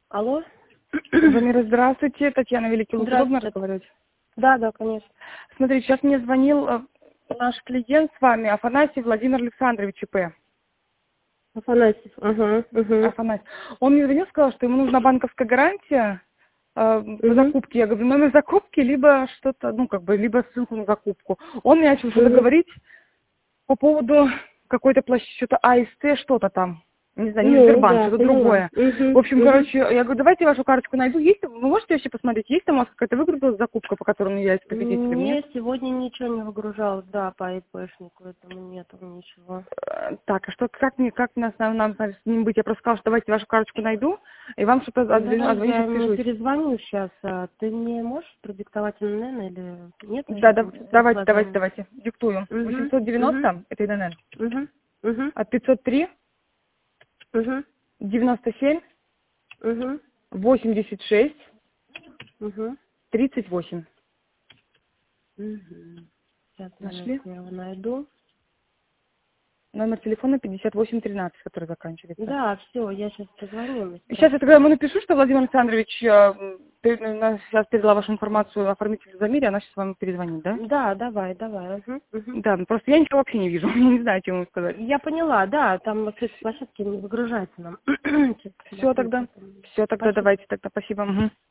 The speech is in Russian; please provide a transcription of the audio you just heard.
Алло? Замира, здравствуйте. Татьяна Великий-Лук. Удобно Здравствуйте. разговаривать? Да, да, конечно. Смотрите, сейчас мне звонил наш клиент с вами, Афанасий Владимир Александрович ИП. Афанасьев. Ага, угу, Афанасий. Он мне звонил, сказал, что ему нужна банковская гарантия по угу, закупке. Я говорю, номер закупки, либо что-то, либо ссылку на закупку. Он мне начал что-то угу. говорить по поводу какой-то площади, что-то АСТ, что-то там. Не знаю, не Ну, Сбербанк, да, что-то поняла. другое. В Угу, общем, угу. короче, я говорю, давайте вашу карточку найду. Есть, вы можете вообще посмотреть, есть там у вас какая-то выгрузка закупка, по которой он является победителем, нет? Мне сегодня ничего не выгружалось, да, по ИПшнику этому нету ничего. Так, а что, как нам с ним быть? Я просто сказала, что давайте вашу карточку найду, и вам что-то Ну, давай отзвоню, я сейчас ему свяжусь. перезвоню сейчас. Ты мне можешь продиктовать НН или нет? Да, Сейчас да, он сейчас позвонит. давайте. Диктую. Угу, угу, 890, это ИНН, угу, угу, 503, угу, 97, угу, 86, угу. 38. Угу. Сейчас Нашли? минутку я его найду. Номер телефона 5813, который заканчивается. Да, все, я сейчас позвоню ему, Сейчас я спрошу. тогда ему напишу, что Владимир Александрович сейчас передала вашу информацию оформителю Замире, она сейчас вам перезвонит, да? Да, давай, давай. Угу, угу. Да, просто я ничего вообще не вижу, я не знаю, чем ему сказать. Я поняла, да, там с этой площадки не выгружается нам. Сейчас Все посмотрю, тогда, что там. все тогда, Спасибо. давайте тогда, спасибо. Мгм.